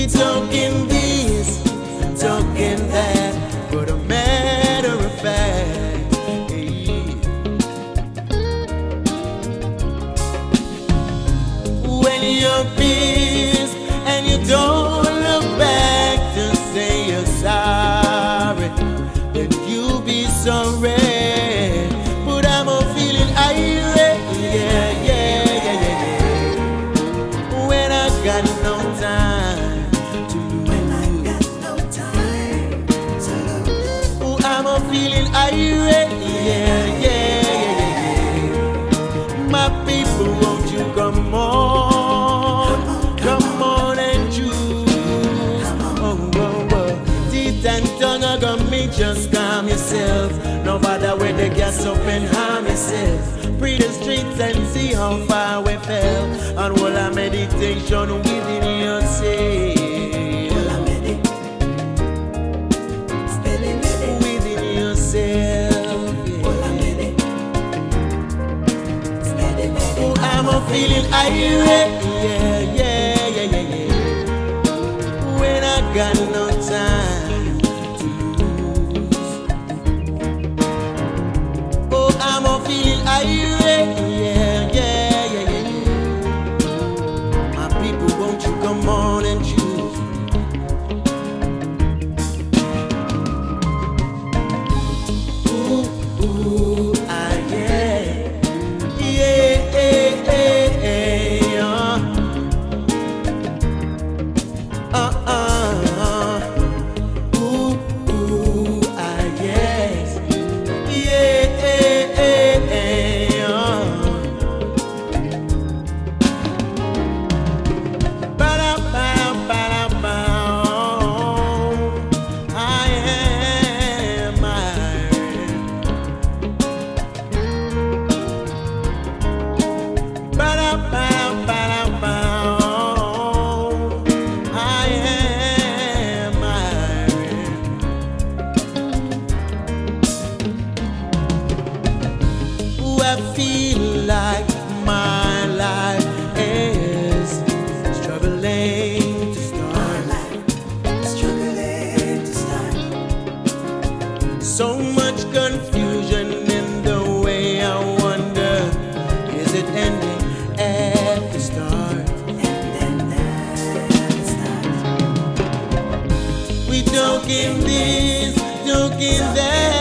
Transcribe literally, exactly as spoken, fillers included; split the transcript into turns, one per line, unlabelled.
We talking this, talking that, but a matter of fact, hey. When you're pissed and you don't look back to say you're sorry, then you be sorry. But I'm a feeling irate, yeah, yeah, yeah, yeah, yeah. When I got no time to lose. When I got no time to lose. Oh, I'm a feeling irate, yeah, yeah, yeah, yeah, yeah. My people, won't you come on, come on and choose. Oh, oh, oh. Teeth and tongue are gonna make just calm yourself. No matter where the gas up and harm yourself. Breathe the streets and see how far we fell. And all our meditation within yourself. Within yourself. Yeah. Oh, I'm a feeling irate. Yeah, yeah, yeah, yeah, yeah. When I got no time to lose. Oh, I'm a feeling irate. Yeah, yeah, yeah, yeah, yeah. My people, won't you come on and choose? Ooh, ooh, ah, yeah. Yeah, yeah, yeah, yeah. Uh, uh, uh. Ooh, ooh, ah, yes. Yeah, yeah, yeah, yeah. Ba-da, ba-da, ba-da, ba. I am Iron. Ba-da, ba-da, ba-da, ba. I am Iron. Ooh, I feel like my life is struggling to start.
Struggling to start.
So much confusion in the way. I wonder, is it ending at the start?
And then that starts.
We talking this, talking that.